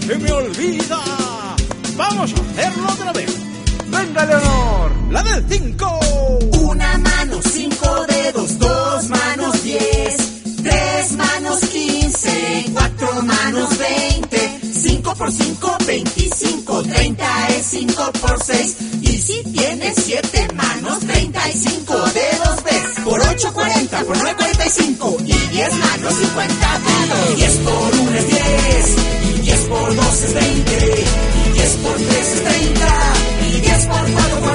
se me olvida. Vamos a hacerlo otra vez. ¡Venga, Leonor! La del 5. Una mano, 5 dedos, 2 manos, 10, 3 manos, 15, 4 manos, 20, 5 por 5, 25, 30 es 5 por 6. Y si tienes 7 manos, 35 dedos ves. Por 8, 40, por 9, 45. Y 10 manos, 50 dedos. 10 por 1 es 10. Y 10 por 2 es 20. Y 10 por 3 es 30. Y 10 por 4,